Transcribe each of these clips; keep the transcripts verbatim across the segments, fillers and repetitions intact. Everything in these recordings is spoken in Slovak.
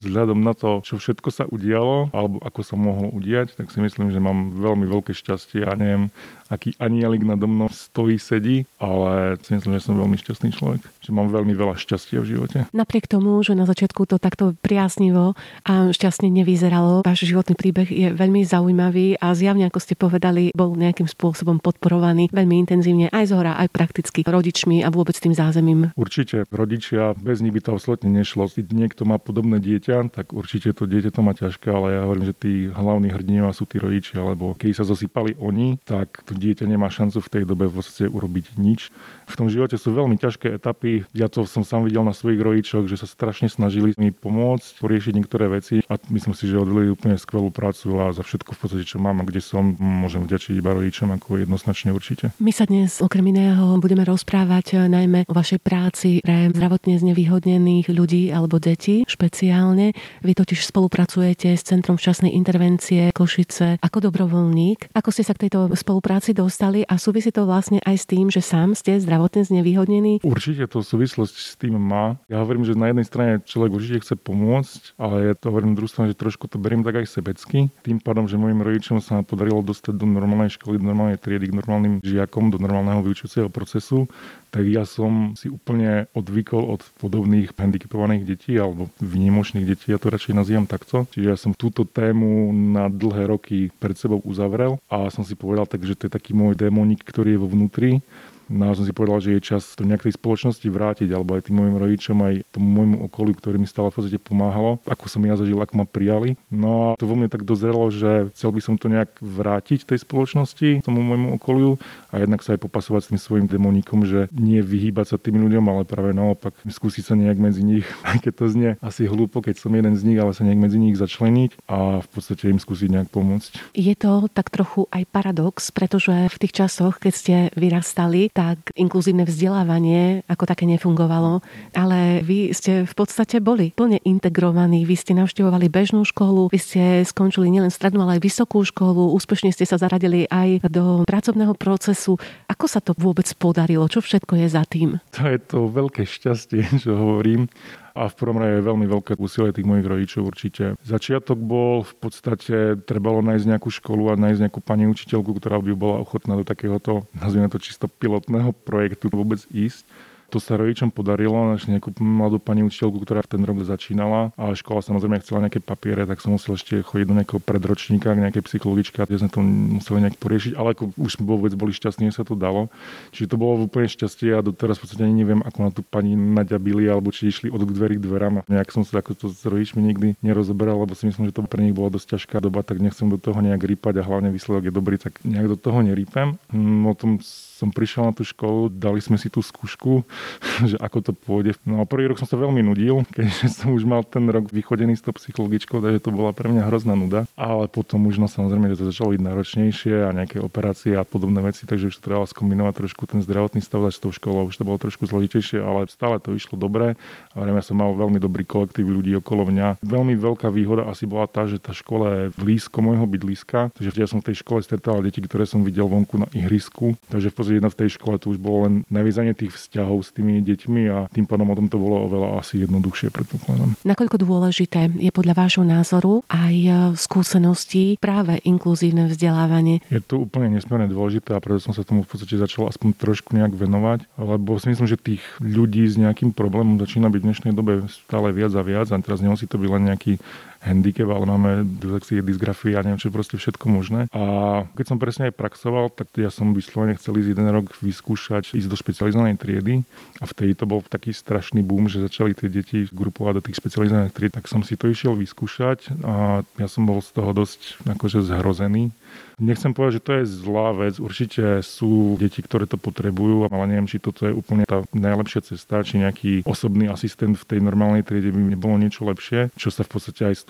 Vzhľadom na to, čo všetko sa udialo, alebo ako sa mohlo udiať, tak si myslím, že mám veľmi veľké šťastie a neviem, aký anielik nado mnou stojí, sedí, ale si myslím, že som veľmi šťastný človek, že mám veľmi veľa šťastia v živote. Napriek tomu, že na začiatku to takto priaznivo a šťastne nevyzeralo, váš životný príbeh je veľmi zaujímavý a zjavne, ako ste povedali, bol nejakým spôsobom podporovaný veľmi intenzívne aj zhora, aj prakticky rodičmi a vôbec tým zázemím. Určite rodičia, bez nich by to absolútne nešlo. Keď niekto má podobné dieťa, tak určite to dieťa to má ťažké, ale ja hovorím, že tí hlavní hrdinovia sú tí rodičia, lebo keď sa zosypali oni, tak to dieťa nemá šancu v tej dobe v podstate urobiť nič. V tom živote sú veľmi ťažké etapy. Ja to som sám videl na svojich rodičoch, že sa strašne snažili mi pomôcť, poriešiť niektoré veci a myslím si, že odvedli úplne skvelú prácu a za všetko v podstate, čo mám a kde som, môžem vďačiť iba rodičom ako jednoznačne určite. My sa dnes okrem iného budeme rozprávať najmä o vašej práci pre zdravotne znevýhodnených ľudí alebo detí špeciálne. Vy totiž spolupracujete s Centrom včasnej intervencie Košice ako dobrovoľník. Ako ste sa k tejto spolupráci dostali a súvisí to vlastne aj s tým, že sám ste zdravotne znevýhodnený? Určite to súvislosť s tým má. Ja hovorím, že na jednej strane človek určite chce pomôcť, ale ja to hovorím druhú stranu, že trošku to beriem tak aj sebecky. Tým pádom, že mojim rodičom sa podarilo dostať do normálnej školy, do normálnej triedy, k normálnym žiakom, do normálneho vyučujúceho procesu, tak ja som si úplne odvykol od podobných handicapovaných detí alebo výnimočných detí, ja to radšej nazývam takto. Čiže ja som túto tému na dlhé roky pred sebou uzavrel a som si povedal tak, že to je taký môj démonik, ktorý je vo vnútri. No a som si povedal, že je čas to nejakej spoločnosti vrátiť, alebo aj tým môjim rodičom, aj tomu môjmu okoliu, ktorý mi stále v podstate pomáhalo, ako som ja zažil, ako ma prijali. No a to vo mne tak dozrelo, že chcel by som to nejak vrátiť tej spoločnosti, tomu môjmu okoliu a jednak sa aj popasovať s tým svojim demoníkom, že nie vyhýbať sa tým ľuďom, ale práve naopak skúsiť sa nejak medzi nich, aj keď to znie asi hlúpo, keď som jeden z nich, ale sa nejak medzi nich začleniť a v podstate im skúsiť nejak pomôcť. Je to tak trochu aj paradox, pretože v tých časoch, keď ste vyrastali, tak inkluzívne vzdelávanie ako také nefungovalo, ale vy ste v podstate boli plne integrovaní, vy ste navštevovali bežnú školu, vy ste skončili nielen strednú, ale aj vysokú školu, úspešne ste sa zaradili aj do pracovného procesu. Ako sa to vôbec podarilo? Čo všetko je za tým? To je to veľké šťastie, čo hovorím. A v prvom rade je veľmi veľké úsilie tých mojich rodičov určite. Začiatok bol v podstate, trebalo nájsť nejakú školu a nájsť nejakú pani učiteľku, ktorá by bola ochotná do takéhoto, nazvime to čisto pilotného projektu vôbec ísť. To sa rodičom podarilo, našli nejakú mladú pani učiteľku, ktorá v ten rok začínala a škola samozrejme chcela nejaké papiere, tak som musel ešte chodiť do nejakého predročníka, k nejakej psychologičke, kde sme to museli nejak poriešiť, ale ako už vôbec boli šťastní, že sa to dalo. Čiže to bolo úplne šťastie a doteraz v podstate ani neviem, ako na tú pani naďabili alebo či išli od dverí k dverám. Nejak som sa ako to s rodičmi nikdy nerozoberal, lebo si myslím, že to pre nich bola dosť ťažká doba, tak nechcem do toho nejak rýpať a hlavne výsledok je dobrý, tak nejak do toho nerýpem. O tom som prišiel na tú školu, dali sme si tú skúšku, že ako to pôjde. No a prvý rok som sa veľmi nudil, keďže som už mal ten rok vychodený s tou psychologičkou, takže to bola pre mňa hrozná nuda. Ale potom už no samozrejme, že to začalo byť náročnejšie a nejaké operácie a podobné veci, takže už to trebalo skombinovať trošku ten zdravotný stav s tou školou, už to bolo trošku zložitejšie, ale stále to išlo dobre. A ja som mal veľmi dobrý kolektív ľudí okolo mňa. Veľmi veľká výhoda asi bola tá, že tá škola je blízko môjho bydliska, takže ja som v tej škole stretával deti, ktoré som videl vonku na ihrisku, takže v podstate jedna v tej škole to už bolo len naviazanie tých vzťahov s tými deťmi a tým pádom o tom to bolo oveľa asi jednoduchšie, predpokladám. Nakoľko dôležité je podľa vášho názoru aj skúseností práve inkluzívne vzdelávanie? Je to úplne nesmierne dôležité a preto som sa tomu v podstate začal aspoň trošku nejak venovať, lebo si myslím, že tých ľudí s nejakým problémom začína byť v dnešnej dobe stále viac a viac a teraz nemusí to byť len nejaký handicap, ale máme dyslexie, dysgrafie a neviem čo, proste všetko možné. A keď som presne aj praxoval, tak ja som vyslovene chcel ísť jeden rok vyskúšať, ísť do špecializovanej triedy a vtedy to bol taký strašný boom, že začali tie deti grupovať do tých špecializovaných tried, tak som si to išiel vyskúšať a ja som bol z toho dosť akože zhrozený. Nechcem povedať, že to je zlá vec. Určite sú deti, ktoré to potrebujú, ale neviem, či toto je úplne tá najlepšia cesta, či nejaký osobný asistent v tej normálnej triede by nebolo niečo lepšie, čo sa v podstate aj z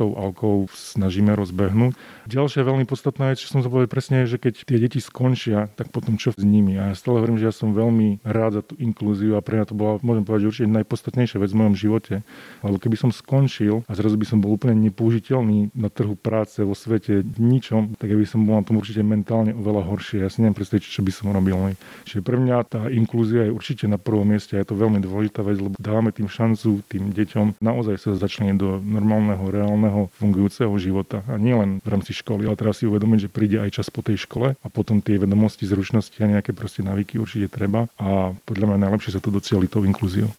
tou alkou snažíme rozbehnúť. Ďalšia veľmi podstatná vec, čo som sa povedal presne, je, že keď tie deti skončia, tak potom čo s nimi. A ja stále hovorím, že ja som veľmi rád za tú inklúziu a pre mňa to bola, môžem povedať, že určite najpodstatnejšia vec v mojom živote. Lebo keby som skončil a zrazu by som bol úplne nepoužiteľný na trhu práce, vo svete, v ničom, tak by som bol na tom určite mentálne oveľa horšie. Ja si neviem predstaviť, čo by som robil. Čiže pre mňa tá inklúzia je určite na prvom mieste a je to veľmi dôležitá vec, lebo dávame tým šancu tým deťom naozaj sa začleniť do normálneho, reálneho, fungujúceho života. A nie len v rámci školy, ale teraz si uvedomiť, že príde aj čas po tej škole a potom tie vedomosti, zručnosti a nejaké proste návyky určite treba. A podľa mňa najlepšie sa to docieli tou inklúziou.